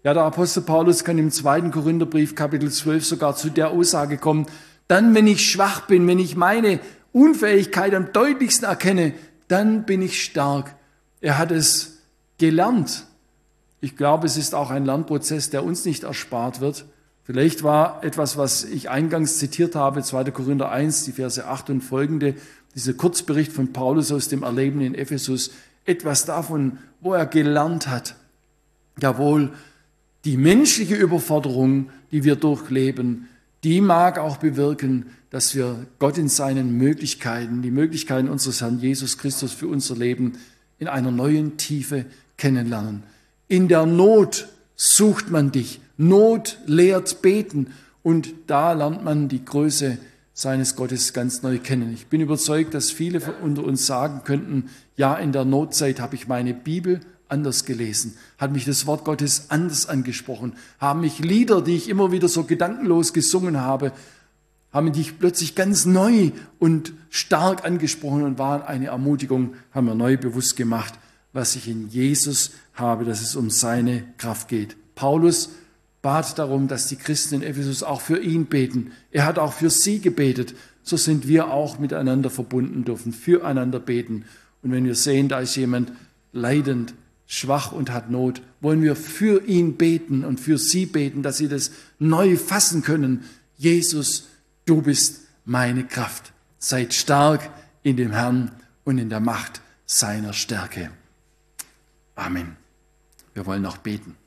Ja, der Apostel Paulus kann im 2. Korintherbrief, Kapitel 12, sogar zu der Aussage kommen, dann, wenn ich schwach bin, wenn ich meine Unfähigkeit am deutlichsten erkenne, dann bin ich stark. Er hat es gelernt. Ich glaube, es ist auch ein Lernprozess, der uns nicht erspart wird. Vielleicht war etwas, was ich eingangs zitiert habe, 2. Korinther 1, die Verse 8 und folgende, dieser Kurzbericht von Paulus aus dem Erleben in Ephesus, etwas davon, wo er gelernt hat. Jawohl, die menschliche Überforderung, die wir durchleben, die mag auch bewirken, dass wir Gott in seinen Möglichkeiten, die Möglichkeiten unseres Herrn Jesus Christus für unser Leben in einer neuen Tiefe kennenlernen. In der Not sucht man dich. Not lehrt beten. Und da lernt man die Größe seines Gottes ganz neu kennen. Ich bin überzeugt, dass viele unter uns sagen könnten, ja, in der Notzeit habe ich meine Bibel anders gelesen, hat mich das Wort Gottes anders angesprochen, haben mich Lieder, die ich immer wieder so gedankenlos gesungen habe, haben mich plötzlich ganz neu und stark angesprochen und waren eine Ermutigung, haben mir neu bewusst gemacht, was ich in Jesus habe, dass es um seine Kraft geht. Paulus bat darum, dass die Christen in Ephesus auch für ihn beten. Er hat auch für sie gebetet. So sind wir auch miteinander verbunden, dürfen füreinander beten. Und wenn wir sehen, da ist jemand leidend, schwach und hat Not, wollen wir für ihn beten und für sie beten, dass sie das neu fassen können. Jesus, du bist meine Kraft. Seid stark in dem Herrn und in der Macht seiner Stärke. Amen. Wir wollen noch beten.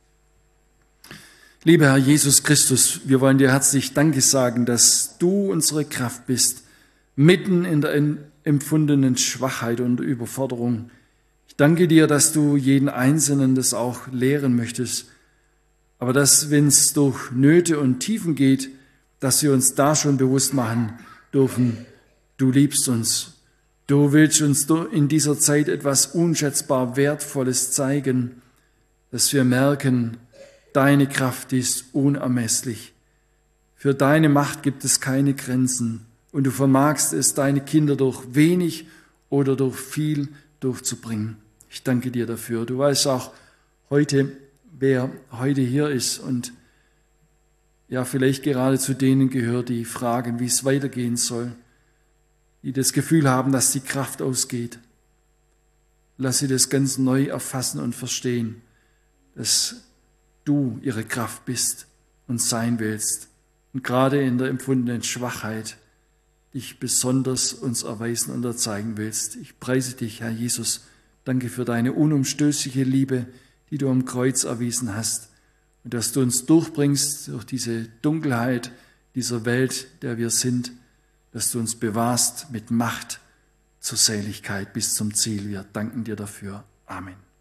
Lieber Herr Jesus Christus, wir wollen dir herzlich Danke sagen, dass du unsere Kraft bist, mitten in der empfundenen Schwachheit und Überforderung. Ich danke dir, dass du jeden Einzelnen das auch lehren möchtest, aber dass, wenn es durch Nöte und Tiefen geht, dass wir uns da schon bewusst machen dürfen, du liebst uns. Du willst uns in dieser Zeit etwas unschätzbar Wertvolles zeigen, dass wir merken, deine Kraft ist unermesslich. Für deine Macht gibt es keine Grenzen und du vermagst es, deine Kinder durch wenig oder durch viel durchzubringen. Ich danke dir dafür. Du weißt auch heute, wer heute hier ist und ja, vielleicht gerade zu denen gehört, die fragen, wie es weitergehen soll, die das Gefühl haben, dass die Kraft ausgeht. Lass sie das ganz neu erfassen und verstehen, dass du ihre Kraft bist und sein willst und gerade in der empfundenen Schwachheit dich besonders uns erweisen und erzeigen willst. Ich preise dich, Herr Jesus. Danke für deine unumstößliche Liebe, die du am Kreuz erwiesen hast und dass du uns durchbringst durch diese Dunkelheit dieser Welt, der wir sind, dass du uns bewahrst mit Macht zur Seligkeit bis zum Ziel. Wir danken dir dafür. Amen.